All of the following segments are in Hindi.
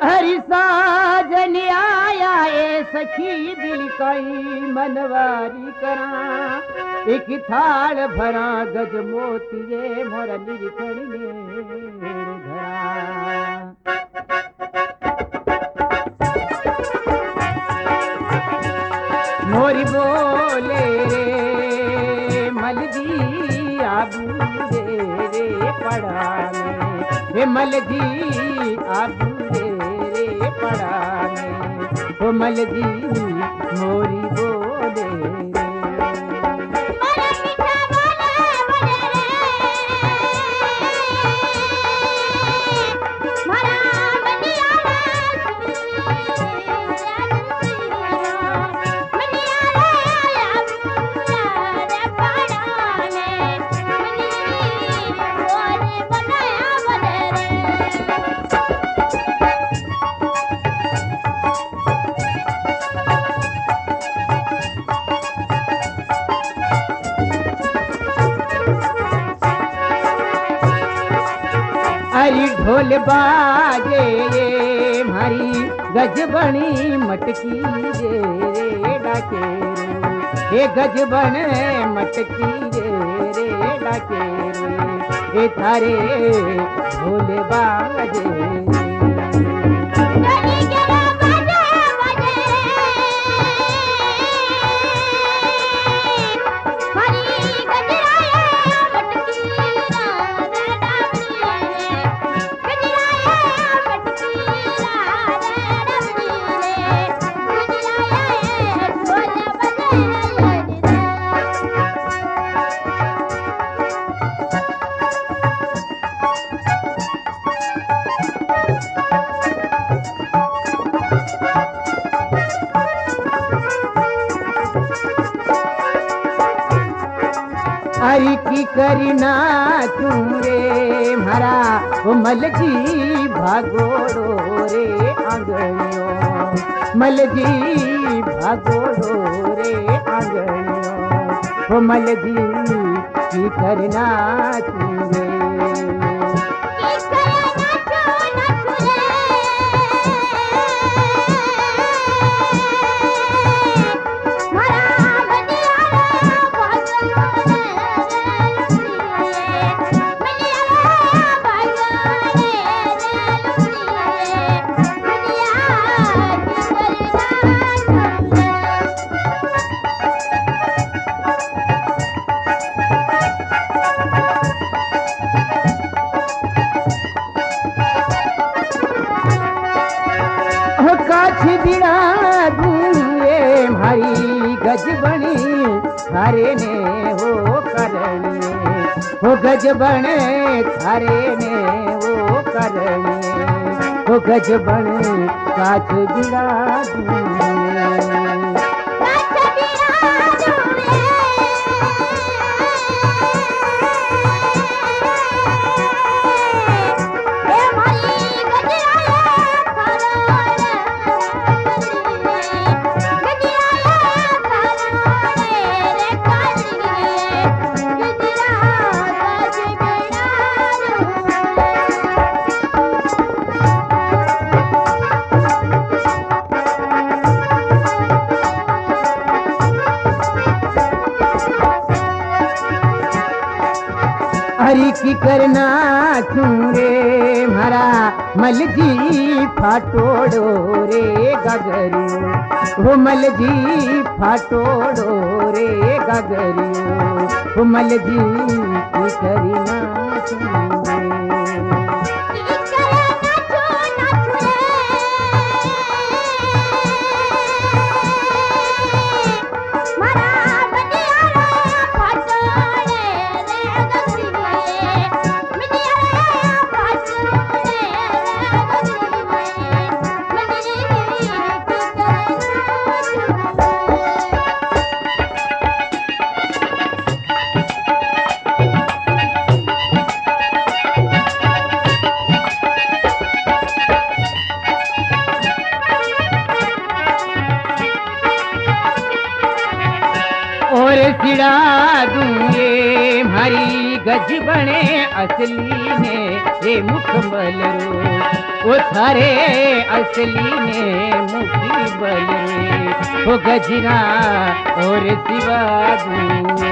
हरि साजन आया ए सखी दिल कई मनवारी करा एक थाल भरा गज मोतिये मोर निरखड़ी ने धरा मोरी बोले रे मलजी आबू रे पड़ा में वे मलजी आबू रे पड़ा में वो मलजी मोरी बोले हरी ढोल बाजे ये मारी गजबणी मटकी रे डाके ये गजबण मटकी रे डाके ये थारे ढोल बाजे हरी की करना चूरे मारा वो मलजी भागोड़ो रे आंगणियों मलजी भागोड़ो रे आंगणियों वो मलजी की करना चूरे बिड़ा दूए मारी गजबणी थारे ने हो करणी हो गजबण थारे ने हो करणी हो गजबण काछ बिड़ा दूए हरी की करना चूरे मारा मलजी फाटोड़ो रे गगरियो वो मलजी फाटोड़ो रे गगरियो वो मलजी की करना चूरे सिड़ा दूंगे मारी गज बने असली ने हे मुखमल रो वो थारे असली ने मुखी बले वो गजरा और सिवा दूए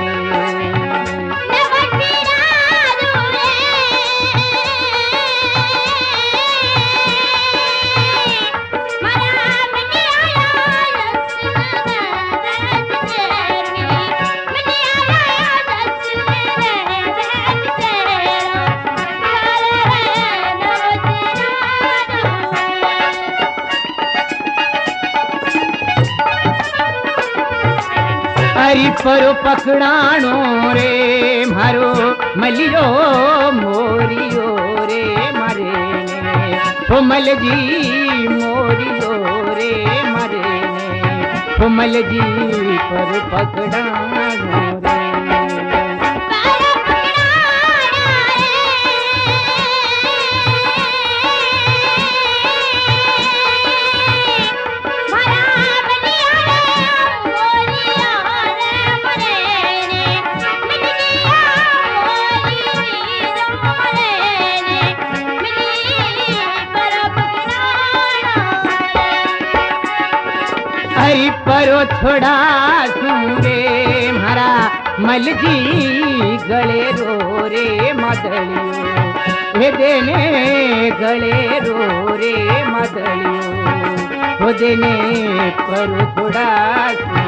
हरी परो पकड़ाणो रे मारो मलियो मोरियो रे मारे ने हो मल जी मोरियो रे मारे ने हो मल जी परो पकड़ाणो रे हरी परो छोड़ा सूरे मारा मल जी गले रो रे मदलियो हे देने गले रो रे मदलियो हो देने परो छोड़ा